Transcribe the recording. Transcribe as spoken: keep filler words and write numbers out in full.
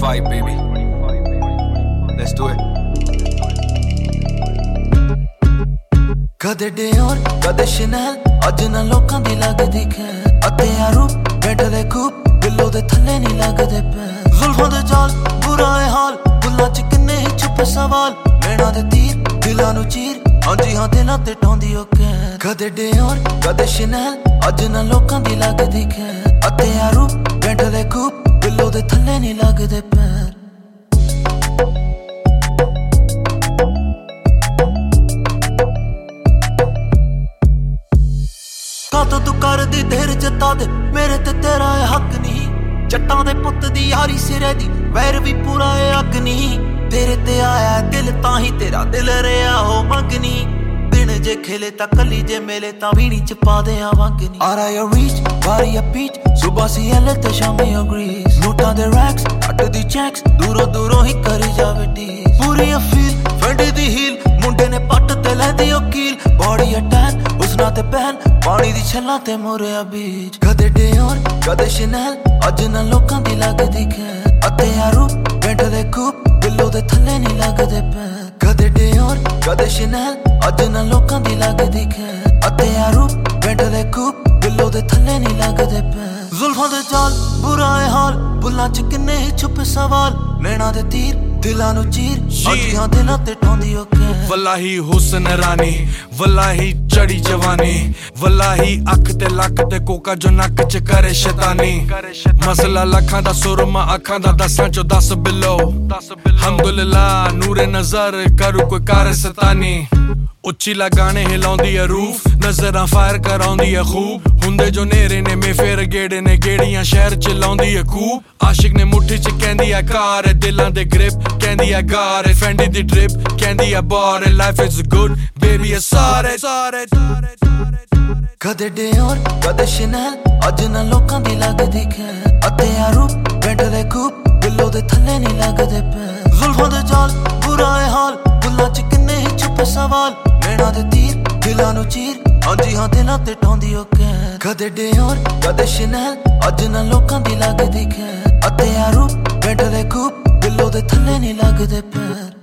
twenty-five, baby. Let's do it. कदे Dior कदे Chanel अज ना लोकां दी लगदी खैर अते यारू बैठे खूब दिलों दे थल्ले नहीं लगदे पैर जुल्फां दे जाल बुरा है हाल बुल्लां च किन्ने ही छुपे सवाल नैना दे तीर दिलां नू चीर हां जी हां दिलां ते टोंदी ओ कैर कदे डियोर कदे शनेल अज ना लोकां दी लगदी खैर अते यारू बैठे खूब दिलों दे थल्ले नहीं लगदे पैर तो तू कर दी देर जता दे मेरे ते तेरा है हक नहीं जट्टां दे पुत दी यारी सिरे दी वैर भी पूरा है हक नहीं तेरे ते आया दिल ताही तेरा दिल रहा हो मंगनी दिन जे खेले ता कली जे मेले ता वीणी च पा दे वंगनी आरा या रीच बारी या पीच सुबह सी एले ते शामी अग्रीज नोटां दे रैक्स अट दी चेक्स दूरों दूरों ही करी जावे टीज पूरी फील फंडी दी हील मुंडे ने पट ते लैंदी ओ कील बॉडी अटैक उसना ते पहन पानी दी छल्ला ते मोरिया बीच कदे डियोर कदे शनेल अज ना लोकां दी लगदी खैर अते यारू बैठे खूब दिलों दे थल्ले नहीं लगदे पैर कदे डियोर कदे शनेल अज ना लोकां दी लगदी खैर अते यारू बैठे खूब दिलों दे थल्ले नहीं लगदे पैर जुल्फां दे जाल बुरा है हाल बुल्लां च किन्ने ही छुपे सवाल नैना दे तीर दिलां नू चीर हां जी हां दिलां ते टोंदी ओ कैर वल्लाही हुस्न रानी वल्लाही चढ़ी जवानी वल्लाही अख ते लक ते कोका जो नक च करे शैतानी मसला लखां दा सुरमा अखां दा दसां चो दस बिलो अलहमदुलिल्लाह नूरे नजर करू कोई कार सतानी उच्ची लगाने हिलाउंदी है रूफ नजरां फायर कराउंदी है खूब हुंदे जो नेरे ने में फेर गेड़े ने गेड़ियां शहर च लाउंदी है खूब आशिक ने मुट्ठी च कहंदी है कार है दिलां दे ग्रिप कहंदी है गार है फेंडी दी ड्रिप कहंदी है बार है लाइफ इज गुड बेबी है सारे सारे कदे डियोर कदे शनेल अज ना लोकां दी लगदी खैर अते यारू बैठे खूब दिलों दे थल्ले नहीं लगदे पैर जुल्फां दे जाल बुरा है हाल बुल्लां च किन्ने ही छुपे सवाल नैना दे तीर दिलां नू चीर हां जी हां दिलां ते टोंदी ओ कैर कदे डियोर कदे शनेल अज ना लोकां दी लगदी खैर अते यारू बैठे खूब दिलों दे थल्ले नहीं लगदे पैर।